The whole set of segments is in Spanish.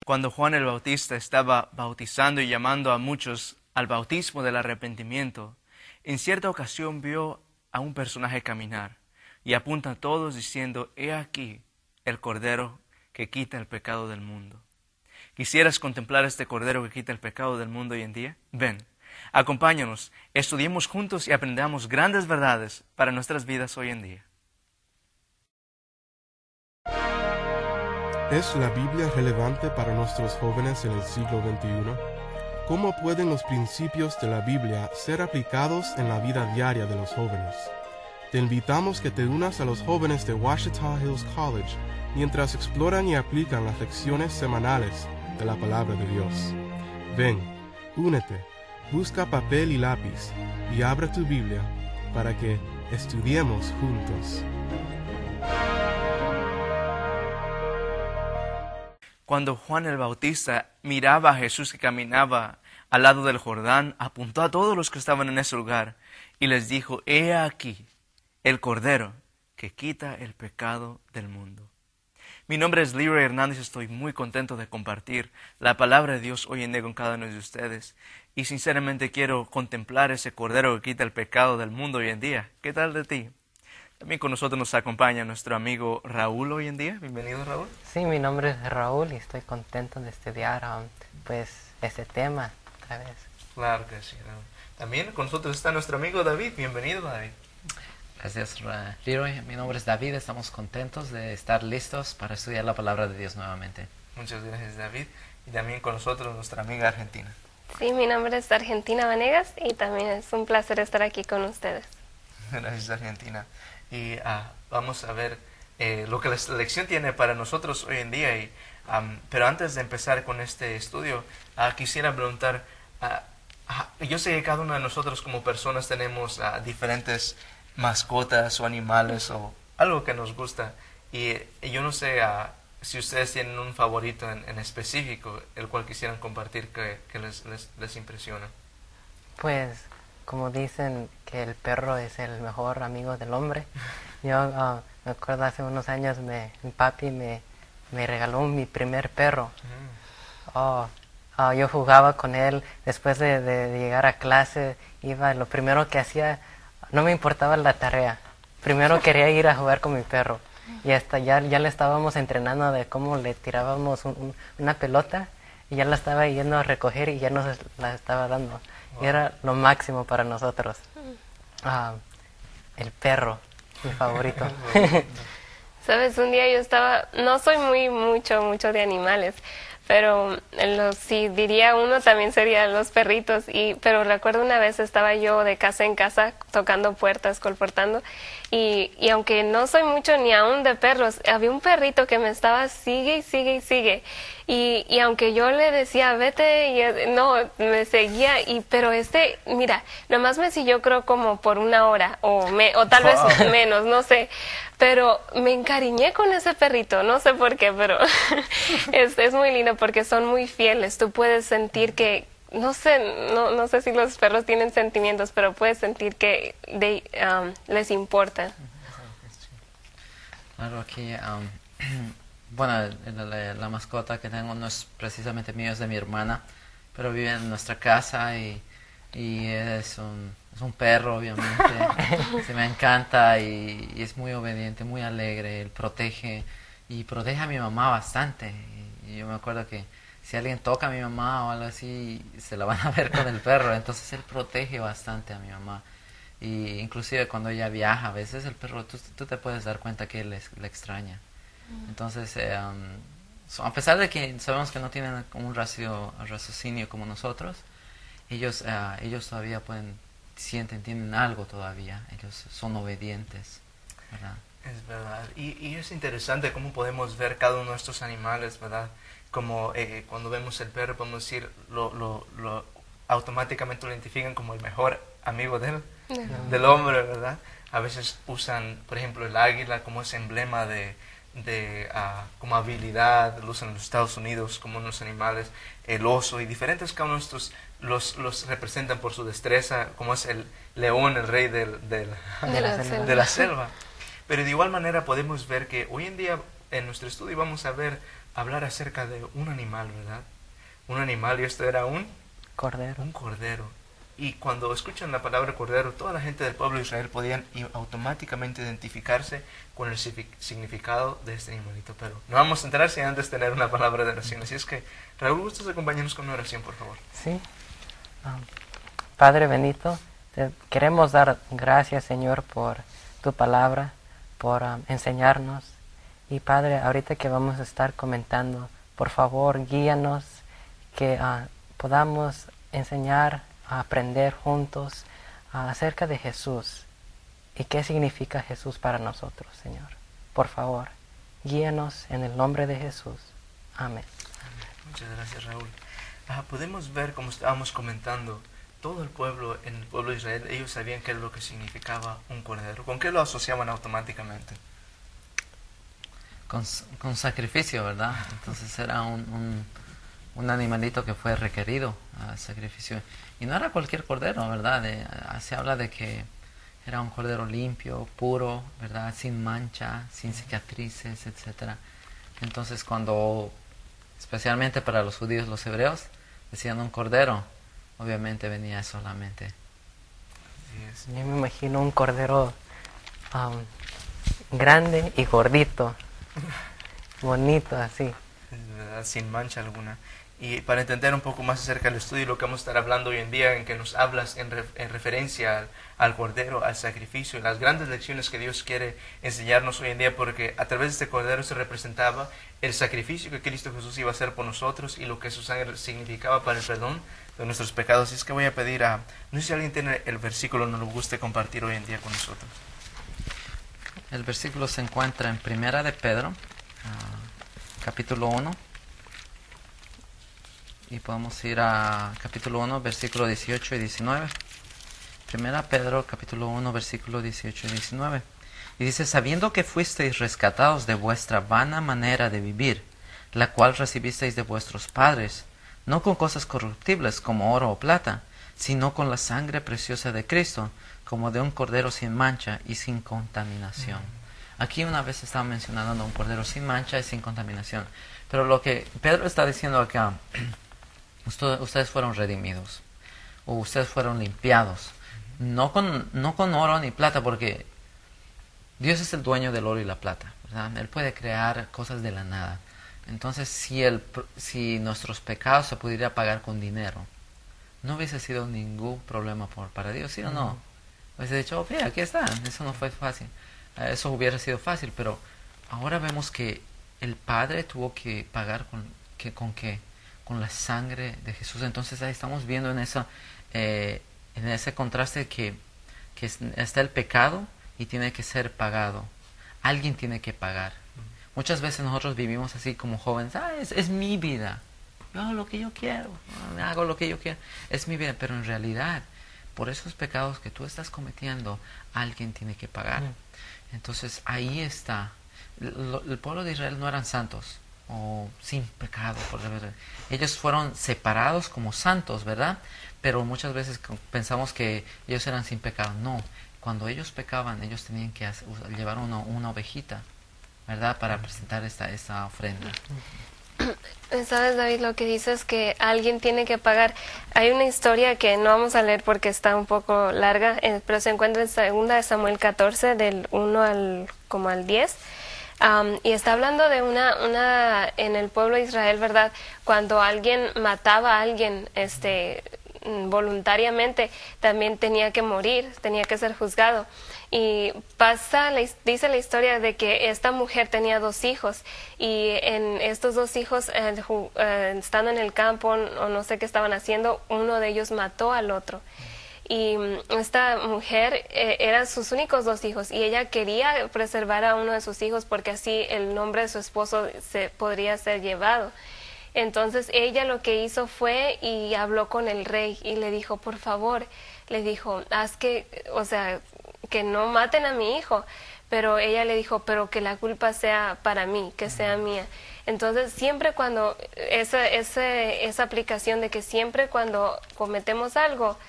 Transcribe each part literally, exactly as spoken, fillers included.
Cuando Juan el Bautista estaba bautizando y llamando a muchos al bautismo del arrepentimiento, en cierta ocasión vio a un personaje caminar y apunta a todos diciendo: «He aquí el Cordero que quita el pecado del mundo». ¿Quisieras contemplar este Cordero que quita el pecado del mundo hoy en día? Ven, acompáñanos, estudiemos juntos y aprendamos grandes verdades para nuestras vidas hoy en día. ¿Es la Biblia relevante para nuestros jóvenes en el siglo veintiuno? ¿Cómo pueden los principios de la Biblia ser aplicados en la vida diaria de los jóvenes? Te invitamos que te unas a los jóvenes de Ouachita Hills College mientras exploran y aplican las lecciones semanales de la Palabra de Dios. Ven, únete, busca papel y lápiz y abre tu Biblia para que estudiemos juntos. Cuando Juan el Bautista miraba a Jesús que caminaba al lado del Jordán, apuntó a todos los que estaban en ese lugar y les dijo: «He aquí el Cordero que quita el pecado del mundo». Mi nombre es Leroy Hernández y estoy muy contento de compartir la palabra de Dios hoy en día con cada uno de ustedes. Y sinceramente quiero contemplar ese Cordero que quita el pecado del mundo hoy en día. ¿Qué tal de ti? También con nosotros nos acompaña nuestro amigo Raúl hoy en día. Bienvenido, Raúl. Sí, mi nombre es Raúl y estoy contento de estudiar um, pues este tema otra vez. Claro que sí, Raúl. También con nosotros está nuestro amigo David. Bienvenido, David. Gracias, Leroy. Mi nombre es David. Estamos contentos de estar listos para estudiar la palabra de Dios nuevamente. Muchas gracias, David. Y también con nosotros nuestra amiga Argentina. Sí, mi nombre es Argentina Vanegas y también es un placer estar aquí con ustedes. Gracias, Argentina. Y uh, vamos a ver eh, lo que la lección tiene para nosotros hoy en día. Y, um, pero antes de empezar con este estudio, uh, quisiera preguntar, uh, uh, yo sé que cada uno de nosotros como personas tenemos uh, diferentes mascotas o animales o algo que nos gusta. Y, y yo no sé uh, si ustedes tienen un favorito en, en específico, el cual quisieran compartir que, que les, les, les impresiona. Pues, como dicen que el perro es el mejor amigo del hombre, yo uh, me acuerdo hace unos años me, mi papi me, me regaló mi primer perro. Mm. Oh, uh, yo jugaba con él después de, de, de llegar a clase, iba, lo primero que hacía, no me importaba la tarea, primero quería ir a jugar con mi perro. Y hasta ya, ya le estábamos entrenando de cómo le tirábamos un, un, una pelota y ya la estaba yendo a recoger y ya nos la estaba dando. Wow. Y era lo máximo para nosotros. Uh, el perro, mi favorito. Sabes, un día yo estaba, no soy muy mucho, mucho de animales, pero los, si diría uno también serían los perritos. Y pero recuerdo una vez estaba yo de casa en casa tocando puertas, colportando, y, y aunque no soy mucho ni aún de perros, había un perrito que me estaba sigue y sigue y sigue. Y, y aunque yo le decía, vete, y no, me seguía, y pero este, mira, nomás me siguió creo como por una hora, o, me, o tal vez wow. menos, no sé. Pero me encariñé con ese perrito, no sé por qué, pero es, es muy lindo porque son muy fieles. Tú puedes sentir que, no sé, no, no sé si los perros tienen sentimientos, pero puedes sentir que de, um, les importa. Claro, aquí, um, bueno, la, la mascota que tengo no es precisamente mía, es de mi hermana, pero vive en nuestra casa y, y es un... Es un perro, obviamente. Se me encanta y, y es muy obediente, muy alegre. Él protege y protege a mi mamá bastante. Y, y yo me acuerdo que si alguien toca a mi mamá o algo así, se la van a ver con el perro. Entonces él protege bastante a mi mamá. Y inclusive cuando ella viaja, a veces el perro, tú, tú te puedes dar cuenta que él le, le extraña. Entonces, eh, um, so, a pesar de que sabemos que no tienen un racio, raciocinio como nosotros, ellos, uh, ellos todavía pueden... sienten, tienen algo todavía, ellos son obedientes, ¿verdad? Es verdad, y, y es interesante cómo podemos ver cada uno de estos animales, ¿verdad? Como eh, cuando vemos el perro, podemos decir, lo, lo, lo automáticamente lo identifican como el mejor amigo del, no. del hombre, ¿verdad? A veces usan, por ejemplo, el águila como ese emblema de, de uh, como habilidad, lo usan en los Estados Unidos como unos animales, el oso y diferentes, cada uno de estos los, los representan por su destreza, como es el león, el rey del, del, de, la selva. de la selva. Pero de igual manera podemos ver que hoy en día en nuestro estudio vamos a ver hablar acerca de un animal, ¿verdad? Un animal, y esto era un, Cordero. un cordero. Y cuando escuchan la palabra cordero, toda la gente del pueblo de Israel podían automáticamente identificarse con el significado de este animalito. Pero no vamos a entrar sin antes tener una palabra de oración. Así es que, Raúl, ¿gustas acompañarnos con una oración, por favor? Sí. Um, Padre bendito, te queremos dar gracias, Señor, por tu palabra, por um, enseñarnos. Y Padre, ahorita que vamos a estar comentando, por favor, guíanos, que uh, podamos enseñar, a aprender juntos uh, acerca de Jesús y qué significa Jesús para nosotros, Señor. Por favor, guíanos en el nombre de Jesús. Amén. Amén. Muchas gracias, Raúl. Ah, podemos ver, como estábamos comentando, todo el pueblo, en el pueblo de Israel, ellos sabían qué es lo que significaba un cordero. ¿Con qué lo asociaban automáticamente? Con, con sacrificio, ¿verdad? Entonces era un, un, un animalito que fue requerido a sacrificio. Y no era cualquier cordero, ¿verdad? De, se habla de que era un cordero limpio, puro, ¿verdad? Sin mancha, sin cicatrices, etcétera. Entonces cuando, especialmente para los judíos, los hebreos, decían un cordero, obviamente venía solamente. Yo me imagino un cordero um, grande y gordito, bonito así. ¿Verdad? Sin mancha alguna. Y para entender un poco más acerca del estudio y lo que vamos a estar hablando hoy en día, en que nos hablas en, re, en referencia al, al cordero, al sacrificio, las grandes lecciones que Dios quiere enseñarnos hoy en día, porque a través de este cordero se representaba el sacrificio que Cristo Jesús iba a hacer por nosotros y lo que su sangre significaba para el perdón de nuestros pecados. Así es que voy a pedir a, no sé si alguien tiene el versículo, nos lo guste compartir hoy en día con nosotros. El versículo se encuentra en Primera de Pedro, uh, capítulo uno. Y podemos ir a capítulo uno, versículo dieciocho y diecinueve. Primera Pedro, capítulo uno, versículo dieciocho y diecinueve. Y dice, sabiendo que fuisteis rescatados de vuestra vana manera de vivir, la cual recibisteis de vuestros padres, no con cosas corruptibles como oro o plata, sino con la sangre preciosa de Cristo, como de un cordero sin mancha y sin contaminación. Mm. Aquí una vez estaba mencionando un cordero sin mancha y sin contaminación. Pero lo que Pedro está diciendo acá, ustedes fueron redimidos, o ustedes fueron limpiados, no con, no con oro ni plata, porque Dios es el dueño del oro y la plata, ¿verdad? Él puede crear cosas de la nada. Entonces, si, el, si nuestros pecados se pudieran pagar con dinero, no hubiese sido ningún problema por, para Dios, ¿sí o no? Hubiese dicho, ok, aquí está, eso no fue fácil. Eso hubiera sido fácil, pero ahora vemos que el Padre tuvo que pagar con, que, con qué, con la sangre de Jesús. Entonces ahí estamos viendo en, eso, eh, en ese contraste que, que está el pecado y tiene que ser pagado. Alguien tiene que pagar. Muchas veces nosotros vivimos así como jóvenes, ah, es, es mi vida, yo hago lo que yo quiero, hago lo que yo quiero, es mi vida, pero en realidad, por esos pecados que tú estás cometiendo, alguien tiene que pagar. Entonces ahí está. El pueblo de Israel no eran santos o sin pecado, por decirlo. Ellos fueron separados como santos, ¿verdad? Pero muchas veces pensamos que ellos eran sin pecado. No, cuando ellos pecaban, ellos tenían que hacer, llevar una, una ovejita, ¿verdad? Para presentar esta, esta ofrenda. ¿Sabes, David? Lo que dice es que alguien tiene que pagar. Hay una historia que no vamos a leer porque está un poco larga, pero se encuentra en segunda de Samuel catorce, del uno al, como al diez. Um, y está hablando de una, una, en el pueblo de Israel, ¿verdad? Cuando alguien mataba a alguien, este, voluntariamente, también tenía que morir, tenía que ser juzgado. Y pasa, dice la historia de que esta mujer tenía dos hijos, y en estos dos hijos, eh, eh, estando en el campo, o no sé qué estaban haciendo, uno de ellos mató al otro. Y esta mujer eh, eran sus únicos dos hijos y ella quería preservar a uno de sus hijos porque así el nombre de su esposo se podría ser llevado. Entonces ella lo que hizo fue y habló con el rey y le dijo, por favor, le dijo, haz que, o sea, que no maten a mi hijo. Pero ella le dijo, pero que la culpa sea para mí, que sea mía. Entonces siempre cuando, esa, esa, esa aplicación de que siempre cuando cometemos algo,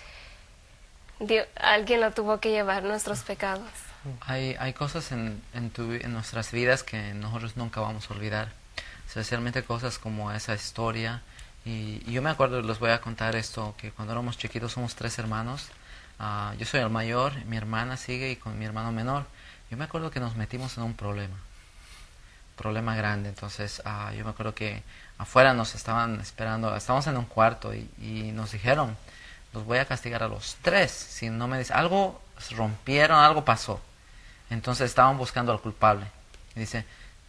Dios, alguien lo tuvo que llevar, nuestros pecados. Hay, hay cosas en, en, tu, en nuestras vidas que nosotros nunca vamos a olvidar. especialmente cosas como esa historia. Y, y yo me acuerdo, les voy a contar esto, que cuando éramos chiquitos somos tres hermanos. Uh, yo soy el mayor, mi hermana sigue y con mi hermano menor. Yo me acuerdo que nos metimos en un problema, problema grande. Entonces uh, yo me acuerdo que afuera nos estaban esperando, estábamos en un cuarto y, y nos dijeron, los voy a castigar a los tres, si no me dicen, algo rompieron, algo pasó. Entonces estaban buscando al culpable. Y dice,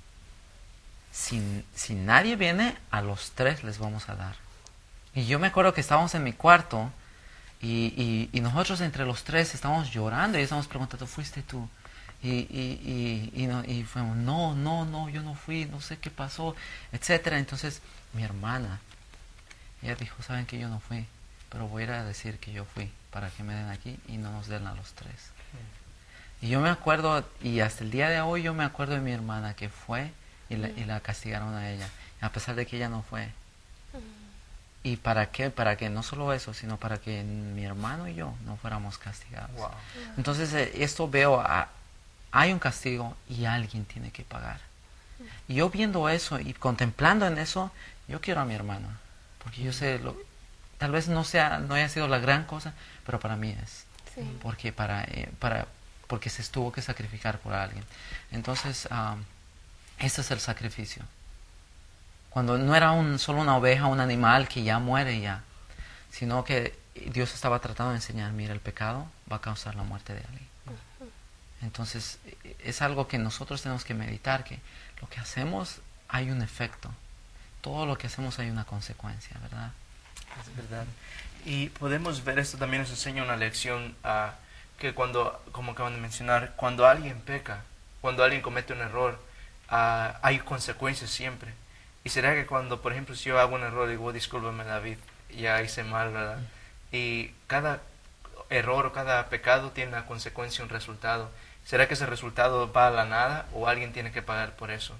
si, si nadie viene, a los tres les vamos a dar. Y yo me acuerdo que estábamos en mi cuarto y, y, y nosotros entre los tres estábamos llorando y estábamos preguntando, ¿fuiste tú? Y, y, y, y, no, y fuimos, no, no, no, yo no fui, no sé qué pasó, etcétera. Entonces mi hermana, ella dijo, saben que yo no fui, pero voy a ir a decir que yo fui para que me den aquí y no nos den a los tres. Y yo me acuerdo, y hasta el día de hoy yo me acuerdo de mi hermana que fue y la, y la castigaron a ella, a pesar de que ella no fue. ¿Y para qué? Para que no solo eso, sino para que mi hermano y yo no fuéramos castigados. Wow. Entonces eh, esto veo, a, hay un castigo y alguien tiene que pagar. Y yo viendo eso y contemplando en eso, yo quiero a mi hermana, porque yo sé, lo, tal vez no sea, no haya sido la gran cosa, pero para mí es. Sí. Porque para, eh, para, porque se tuvo que sacrificar por alguien. Entonces, um, ese es el sacrificio. Cuando no era un, solo una oveja, un animal que ya muere ya, sino que Dios estaba tratando de enseñar, mira, el pecado va a causar la muerte de alguien. Entonces, es algo que nosotros tenemos que meditar, que lo que hacemos hay un efecto. Todo lo que hacemos hay una consecuencia, ¿verdad? Es verdad. Y podemos ver, esto también nos enseña una lección, uh, que cuando, como acaban de mencionar, cuando alguien peca, cuando alguien comete un error, uh, hay consecuencias siempre. Y será que cuando, por ejemplo, si yo hago un error y digo, discúlpame David, ya hice mal, ¿verdad? Y cada error o cada pecado tiene una consecuencia, un resultado. ¿Será que ese resultado va a la nada o alguien tiene que pagar por eso?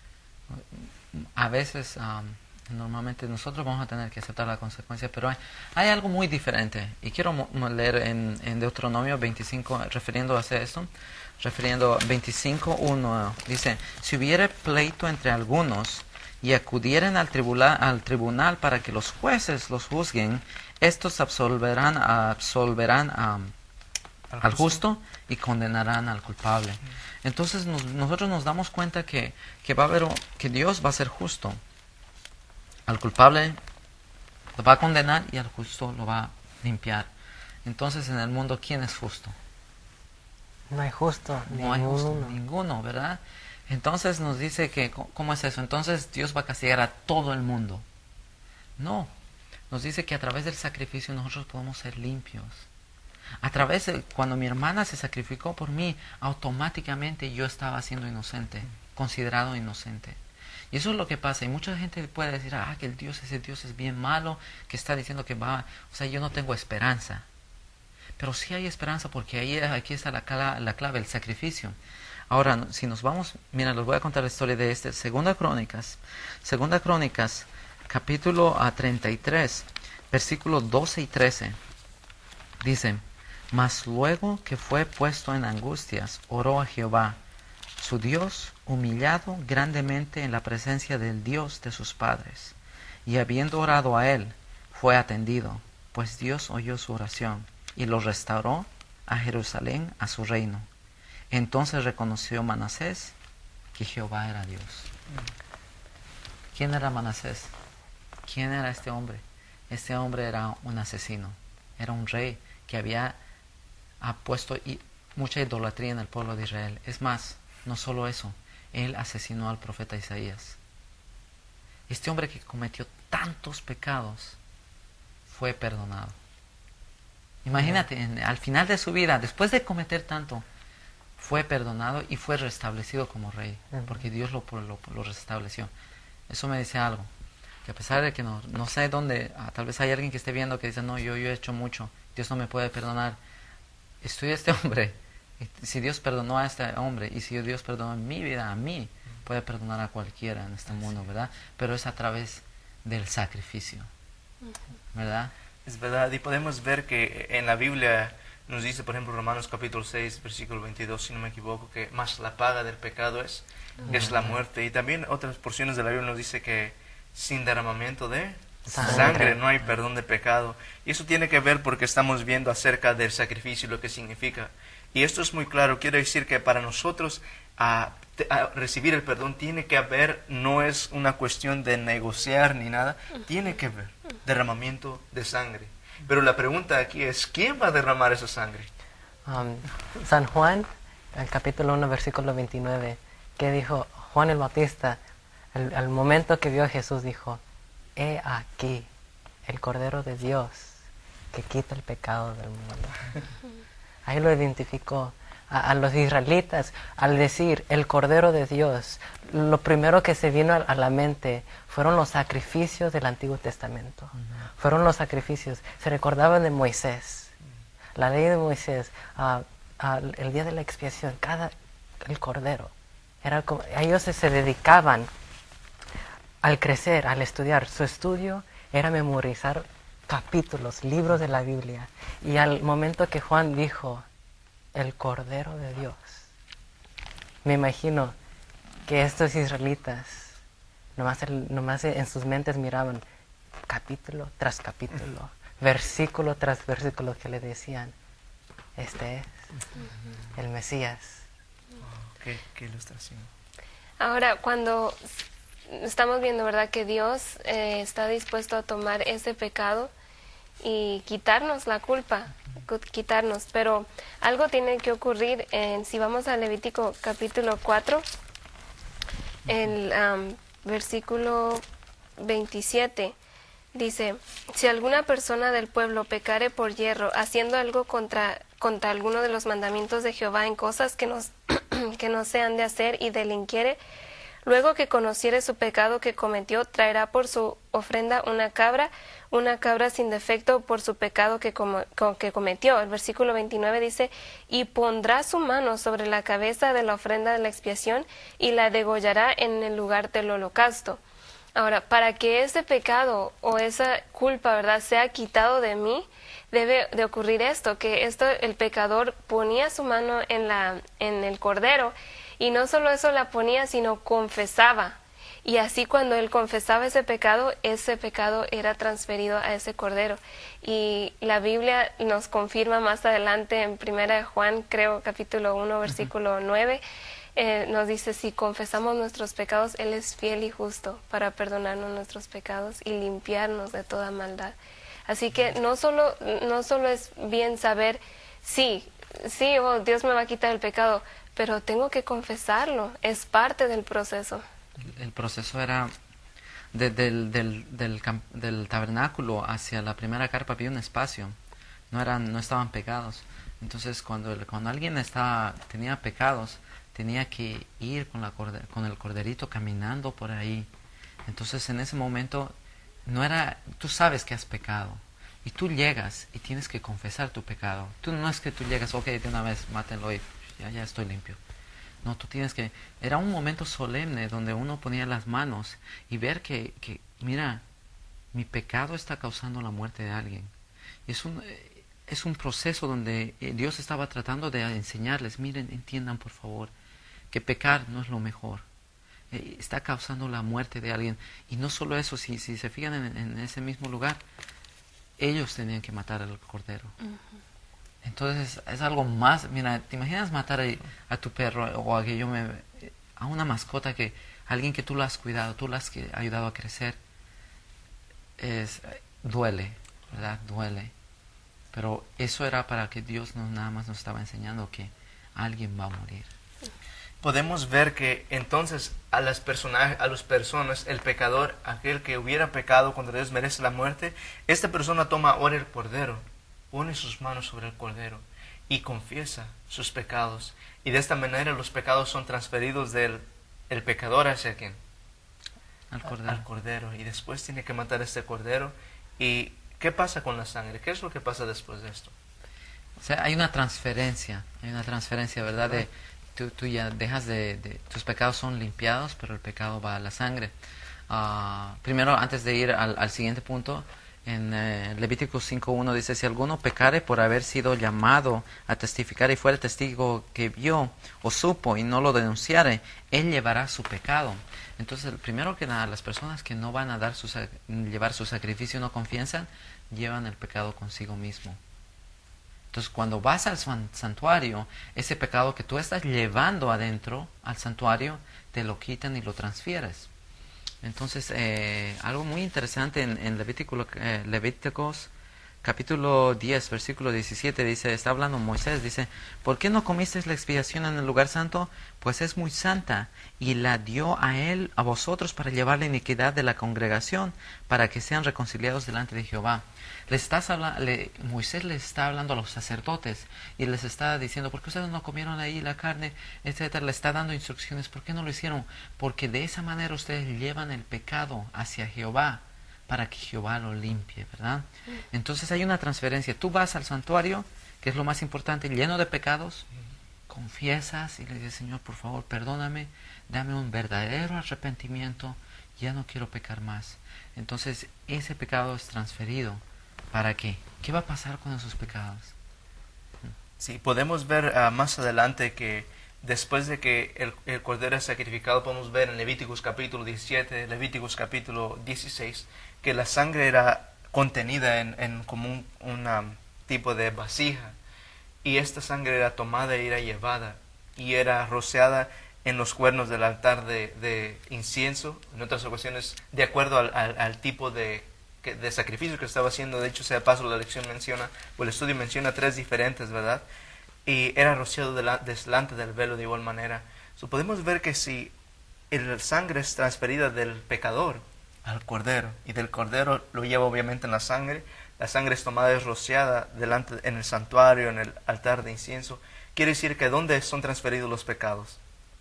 A veces, um, normalmente nosotros vamos a tener que aceptar la consecuencia, pero hay, hay algo muy diferente. Y quiero leer en, en Deuteronomio veinticinco, refiriendo a esto, refiriendo a veinticinco uno, dice, si hubiere pleito entre algunos y acudieren al tribunal, al tribunal para que los jueces los juzguen, estos absolverán, absolverán um, al, al justo y condenarán al culpable. Entonces nos, nosotros nos damos cuenta que, que, va a haber, que Dios va a ser justo. Al culpable lo va a condenar y al justo lo va a limpiar. Entonces en el mundo, ¿quién es justo? No hay justo, no ninguno. hay justo, ninguno, ¿verdad? Entonces nos dice que, ¿cómo es eso? Entonces Dios va a castigar a todo el mundo. No, nos dice que a través del sacrificio nosotros podemos ser limpios. A través de, cuando mi hermana se sacrificó por mí, automáticamente yo estaba siendo inocente, considerado inocente. Y eso es lo que pasa. Y mucha gente puede decir, ah, que el Dios, ese Dios es bien malo, que está diciendo que va, o sea, yo no tengo esperanza. Pero sí hay esperanza porque ahí, aquí está la clave, la clave, el sacrificio. Ahora, si nos vamos, mira, les voy a contar la historia de este, Segunda Crónicas, Segunda Crónicas, capítulo treinta y tres, versículos doce y trece, dice, mas luego que fue puesto en angustias, oró a Jehová, su Dios, humillado grandemente en la presencia del Dios de sus padres, y habiendo orado a él, fue atendido, pues Dios oyó su oración, y lo restauró a Jerusalén a su reino. Entonces reconoció Manasés que Jehová era Dios. ¿Quién era Manasés? ¿Quién era este hombre? Este hombre era un asesino, era un rey que había ha puesto mucha idolatría en el pueblo de Israel. Es más, no solo eso, él asesinó al profeta Isaías. Este hombre que cometió tantos pecados fue perdonado. Imagínate, en, al final de su vida, después de cometer tanto, fue perdonado y fue restablecido como rey, porque Dios lo, lo, lo restableció. Eso me dice algo, que a pesar de que no, no sé dónde, ah, tal vez hay alguien que esté viendo que dice, no, yo, yo he hecho mucho, Dios no me puede perdonar. Estudia a este hombre. Si Dios perdonó a este hombre y si Dios perdonó en mi vida, a mí, puede perdonar a cualquiera en este mundo, ¿verdad? Pero es a través del sacrificio, ¿verdad? Es verdad, y podemos ver que en la Biblia nos dice, por ejemplo, Romanos capítulo seis, versículo veintidós, si no me equivoco, que más la paga del pecado es, es la muerte. Y también otras porciones de la Biblia nos dice que sin derramamiento de Sangre. sangre no hay perdón de pecado. Y eso tiene que ver porque estamos viendo acerca del sacrificio y lo que significa. Y esto es muy claro, quiere decir que para nosotros a, a recibir el perdón tiene que haber, no es una cuestión de negociar ni nada, tiene que haber derramamiento de sangre. Pero la pregunta aquí es, ¿quién va a derramar esa sangre? Um, San Juan, el capítulo uno, versículo veintinueve, que dijo Juan el Bautista, al, al momento que vio a Jesús, dijo, he aquí el Cordero de Dios que quita el pecado del mundo. Ahí lo identificó a, a los israelitas al decir el Cordero de Dios. Lo primero que se vino a, a la mente fueron los sacrificios del Antiguo Testamento. Uh-huh. Fueron los sacrificios. Se recordaban de Moisés, la ley de Moisés, uh, uh, el día de la expiación, cada el Cordero. Era como, ellos se, se dedicaban al crecer, al estudiar. Su estudio era memorizar capítulos, libros de la Biblia. Y al momento que Juan dijo, el Cordero de Dios, me imagino que estos israelitas, nomás, el, nomás en sus mentes miraban capítulo tras capítulo, versículo tras versículo que le decían, este es el Mesías. Oh, qué, qué ilustración. Ahora, cuando estamos viendo, ¿verdad?, que Dios eh, está dispuesto a tomar ese pecado y quitarnos la culpa, quitarnos, pero algo tiene que ocurrir. En, si vamos a Levítico capítulo cuatro, el um, versículo veintisiete, dice, si alguna persona del pueblo pecare por yerro, haciendo algo contra, contra alguno de los mandamientos de Jehová en cosas que, nos, que no se han de hacer y delinquiere, luego que conociere su pecado que cometió, traerá por su ofrenda una cabra, una cabra sin defecto por su pecado que, como, que cometió. El versículo veintinueve dice, y pondrá su mano sobre la cabeza de la ofrenda de la expiación y la degollará en el lugar del holocausto. Ahora, para que ese pecado o esa culpa, ¿verdad?, sea quitado de mí, debe de ocurrir esto, que esto el pecador ponía su mano en, la, en el cordero, y no solo eso la ponía, sino confesaba. Y así cuando él confesaba ese pecado, ese pecado era transferido a ese cordero. Y la Biblia nos confirma más adelante en Primera de Juan, creo, capítulo uno, versículo nueve, eh, nos dice, si confesamos nuestros pecados, Él es fiel y justo para perdonarnos nuestros pecados y limpiarnos de toda maldad. Así que no solo, no solo es bien saber, sí, sí, oh, Dios me va a quitar el pecado, pero tengo que confesarlo, es parte del proceso. El proceso era de, del, del, del, del tabernáculo hacia la primera carpa había un espacio, no eran, no estaban pegados. Entonces cuando, cuando alguien estaba, tenía pecados, tenía que ir con, la corde, con el corderito caminando por ahí. Entonces en ese momento no era, tú sabes que has pecado y tú llegas y tienes que confesar tu pecado. Tú no es que tú llegas, ok, de una vez mátenlo y ya, ya estoy limpio. No, tú tienes que... Era un momento solemne donde uno ponía las manos y ver que, que mira, mi pecado está causando la muerte de alguien. Es un, es un proceso donde Dios estaba tratando de enseñarles, miren, entiendan por favor, que pecar no es lo mejor. Eh, está causando la muerte de alguien. Y no solo eso, si, si se fijan en, en ese mismo lugar, ellos tenían que matar al cordero. Uh-huh. Entonces es algo más, mira, ¿te imaginas matar a, a tu perro o a, que yo me, a una mascota, que alguien que tú lo has cuidado, tú lo has que, ayudado a crecer? Es, duele, ¿verdad? Duele. Pero eso era para que Dios no, nada más nos estaba enseñando que alguien va a morir. Podemos ver que entonces a las personas, a las personas, el pecador, aquel que hubiera pecado contra Dios merece la muerte, esta persona toma ahora el cordero, pone sus manos sobre el cordero y confiesa sus pecados. Y de esta manera los pecados son transferidos del el pecador hacia quién? Al cordero. Al cordero. Y después tiene que matar a este cordero. ¿Y qué pasa con la sangre? ¿Qué es lo que pasa después de esto? O sea, hay una transferencia, hay una transferencia, ¿verdad? De, tú, tú ya dejas de, de... Tus pecados son limpiados, pero el pecado va a la sangre. Uh, primero, antes de ir al, al siguiente punto, En eh, Levítico cinco uno dice, si alguno pecare por haber sido llamado a testificar y fuere testigo que vio o supo y no lo denunciare, él llevará su pecado. Entonces, primero que nada, las personas que no van a dar su, llevar su sacrificio no confiesan, llevan el pecado consigo mismo. Entonces, cuando vas al santuario, ese pecado que tú estás llevando adentro al santuario, te lo quitan y lo transfieres. Entonces, eh, algo muy interesante en, en Levítico, eh, Levíticos capítulo diez, versículo diecisiete, dice, está hablando Moisés, dice, ¿por qué no comisteis la expiación en el lugar santo? Pues es muy santa, y la dio a él, a vosotros, para llevar la iniquidad de la congregación, para que sean reconciliados delante de Jehová. Les estás habla, le, Moisés les está hablando a los sacerdotes, y les está diciendo, ¿por qué ustedes no comieron ahí la carne? Etcétera. Le está dando instrucciones, ¿por qué no lo hicieron? Porque de esa manera ustedes llevan el pecado hacia Jehová, para que Jehová lo limpie, ¿verdad? Entonces hay una transferencia. Tú vas al santuario, que es lo más importante, lleno de pecados, confiesas y le dices, Señor, por favor, perdóname, dame un verdadero arrepentimiento, ya no quiero pecar más. Entonces ese pecado es transferido. ¿Para qué? ¿Qué va a pasar con esos pecados? Sí, podemos ver uh, más adelante que después de que el, el cordero es sacrificado, podemos ver en Levíticos capítulo diecisiete, Levíticos capítulo dieciséis, que la sangre era contenida en, en como un una tipo de vasija, y esta sangre era tomada y era llevada, y era rociada en los cuernos del altar de, de incienso, en otras ocasiones, de acuerdo al, al, al tipo de, de sacrificio que estaba haciendo. De hecho, sea de paso, la lección menciona, o el estudio menciona tres diferentes, ¿verdad? Y era rociado delante del velo de igual manera. So, podemos ver que si la sangre es transferida del pecador al cordero, y del cordero lo lleva obviamente en la sangre, la sangre es tomada y es rociada delante, en el santuario, en el altar de incienso, quiere decir que ¿dónde son transferidos los pecados?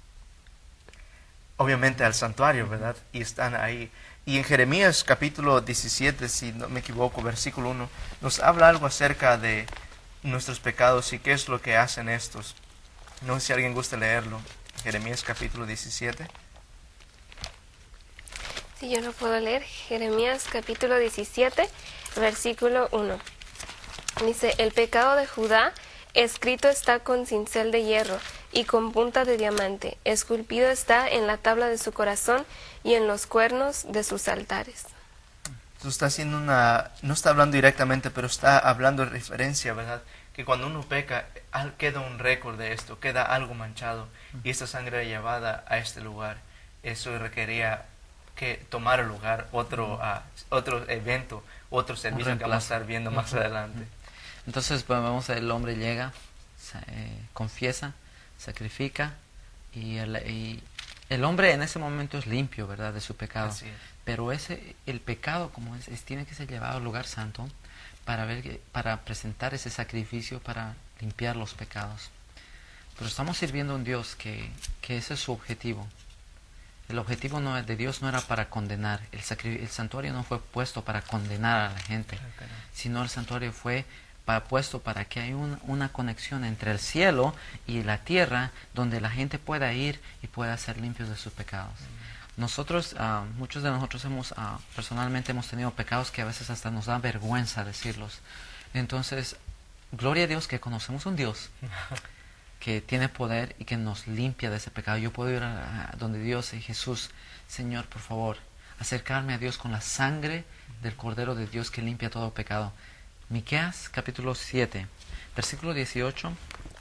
Obviamente al santuario, ¿verdad? Y están ahí. Y en Jeremías capítulo diecisiete, si no me equivoco, versículo uno, nos habla algo acerca de nuestros pecados y qué es lo que hacen estos. No sé si alguien gusta leerlo. Jeremías capítulo diecisiete. Sí, yo lo puedo leer. Jeremías capítulo diecisiete, versículo uno. Dice, el pecado de Judá escrito está con cincel de hierro y con punta de diamante. Esculpido está en la tabla de su corazón y en los cuernos de sus altares. Eso está haciendo una, no está hablando directamente, pero está hablando de referencia, ¿verdad? Que cuando uno peca, queda un récord de esto, queda algo manchado, y esta sangre llevada a este lugar. Eso requería que tomar el lugar otro, uh, otro evento, otro servicio que vamos a estar viendo más adelante. Entonces, pues, vamos a ver, el hombre llega, eh, confiesa, sacrifica, y el, y el hombre en ese momento es limpio, ¿verdad?, de su pecado. Así es. Pero ese, el pecado, como es, es, tiene que ser llevado al lugar santo para, ver que, para presentar ese sacrificio para limpiar los pecados. Pero estamos sirviendo a un Dios que, que ese es su objetivo. El objetivo no, de Dios no era para condenar. El, el santuario no fue puesto para condenar a la gente, okay, no. Sino el santuario fue para, puesto para que haya un, una conexión entre el cielo y la tierra, donde la gente pueda ir y pueda ser limpios de sus pecados. Mm. Nosotros, uh, muchos de nosotros hemos, uh, personalmente hemos tenido pecados que a veces hasta nos da vergüenza decirlos. Entonces, gloria a Dios que conocemos un Dios que tiene poder y que nos limpia de ese pecado. Yo puedo ir a, a donde Dios y Jesús, Señor, por favor, acercarme a Dios con la sangre del Cordero de Dios que limpia todo pecado. Miqueas capítulo siete, versículo dieciocho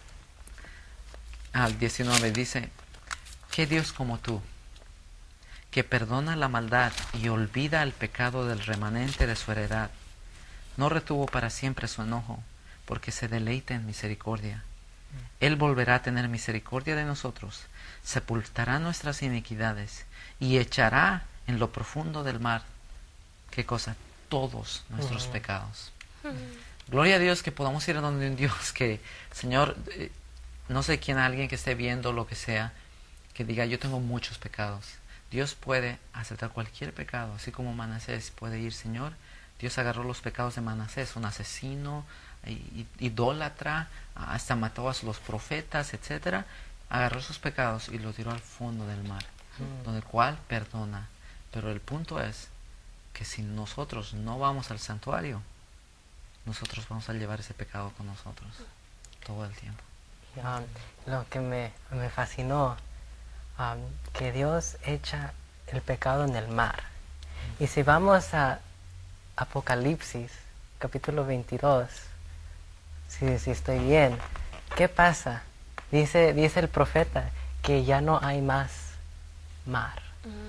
al diecinueve dice, ¿qué Dios como tú, que perdona la maldad y olvida el pecado del remanente de su heredad? No retuvo para siempre su enojo, porque se deleita en misericordia. Él volverá a tener misericordia de nosotros, sepultará nuestras iniquidades y echará en lo profundo del mar, ¿qué cosa? Todos nuestros uh-huh. pecados. Uh-huh. Gloria a Dios que podamos ir a donde un Dios que, Señor, eh, no sé quién, alguien que esté viendo lo que sea, que diga, yo tengo muchos pecados. Dios puede aceptar cualquier pecado, así como Manasés puede ir, Señor, Dios agarró los pecados de Manasés, un asesino, idólatra, hasta mató a los profetas, etcétera. Agarró sus pecados y los tiró al fondo del mar, mm. donde el cual perdona. Pero el punto es que si nosotros no vamos al santuario, nosotros vamos a llevar ese pecado con nosotros todo el tiempo. Um, lo que me, me fascinó, um, que Dios echa el pecado en el mar. Y si vamos a Apocalipsis, capítulo veintidós, si, si estoy bien, ¿qué pasa? Dice, dice el profeta que ya no hay más mar.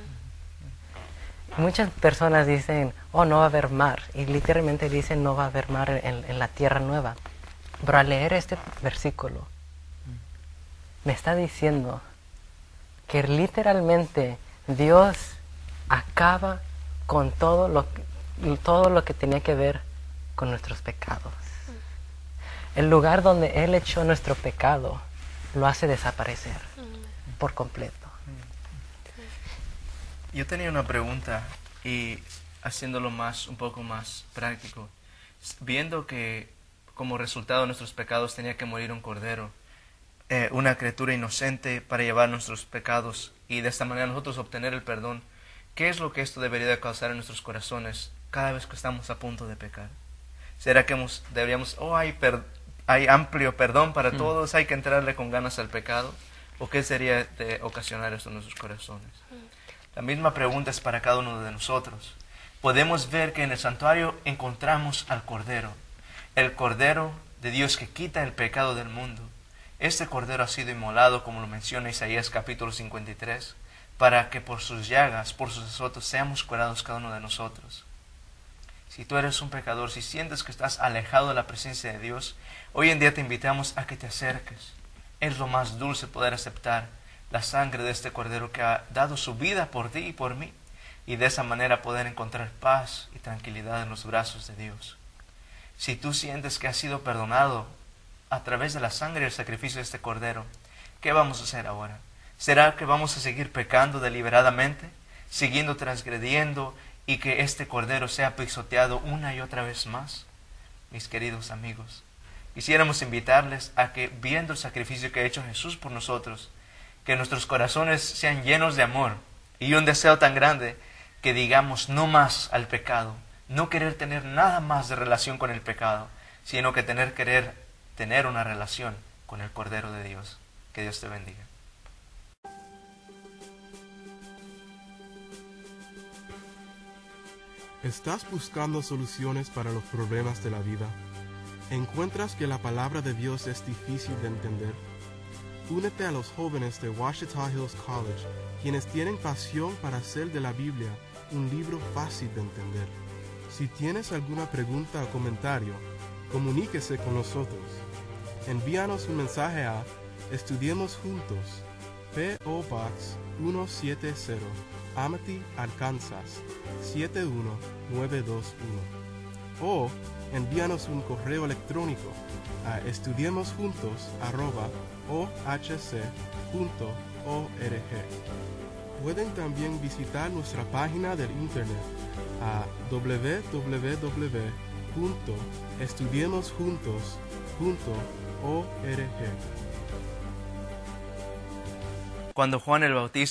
Mm. Muchas personas dicen, oh, no va a haber mar. Y literalmente dicen, no va a haber mar en, en la tierra nueva. Pero al leer este versículo, me está diciendo que literalmente Dios acaba con todo lo, todo lo que tenía que ver con nuestros pecados. El lugar donde Él echó nuestro pecado lo hace desaparecer por completo. Yo tenía una pregunta y haciéndolo más, un poco más práctico, viendo que como resultado de nuestros pecados tenía que morir un cordero, eh, una criatura inocente para llevar nuestros pecados y de esta manera nosotros obtener el perdón. ¿Qué es lo que esto debería de causar en nuestros corazones cada vez que estamos a punto de pecar? ¿Será que hemos, deberíamos, oh, hay, per, hay amplio perdón para mm. todos, hay que entrarle con ganas al pecado? ¿O qué sería de ocasionar esto en nuestros corazones? Mm. La misma pregunta es para cada uno de nosotros. Podemos ver que en el santuario encontramos al Cordero, el Cordero de Dios que quita el pecado del mundo. Este Cordero ha sido inmolado, como lo menciona Isaías capítulo cincuenta y tres, para que por sus llagas, por sus azotes, seamos curados cada uno de nosotros. Si tú eres un pecador, si sientes que estás alejado de la presencia de Dios, hoy en día te invitamos a que te acerques. Es lo más dulce poder aceptar la sangre de este Cordero que ha dado su vida por ti y por mí, y de esa manera poder encontrar paz y tranquilidad en los brazos de Dios. Si tú sientes que has sido perdonado a través de la sangre y el sacrificio de este Cordero, ¿qué vamos a hacer ahora? ¿Será que vamos a seguir pecando deliberadamente, siguiendo transgrediendo y que este Cordero sea pisoteado una y otra vez más? Mis queridos amigos, quisiéramos invitarles a que, viendo el sacrificio que ha hecho Jesús por nosotros, que nuestros corazones sean llenos de amor y un deseo tan grande que digamos no más al pecado, no querer tener nada más de relación con el pecado, sino que tener querer tener una relación con el Cordero de Dios. Que Dios te bendiga. ¿Estás buscando soluciones para los problemas de la vida? ¿Encuentras que la palabra de Dios es difícil de entender? Únete a los jóvenes de Ouachita Hills College, quienes tienen pasión para hacer de la Biblia un libro fácil de entender. Si tienes alguna pregunta o comentario, comuníquese con nosotros. Envíanos un mensaje a Estudiemos Juntos, P O Box ciento setenta, Amity, Arkansas siete uno nueve dos uno, o envíanos un correo electrónico a estudiemosjuntos arroba o h c punto org. Pueden también visitar nuestra página del internet a w w w punto estudiemosjuntos punto org. Cuando Juan el Bautista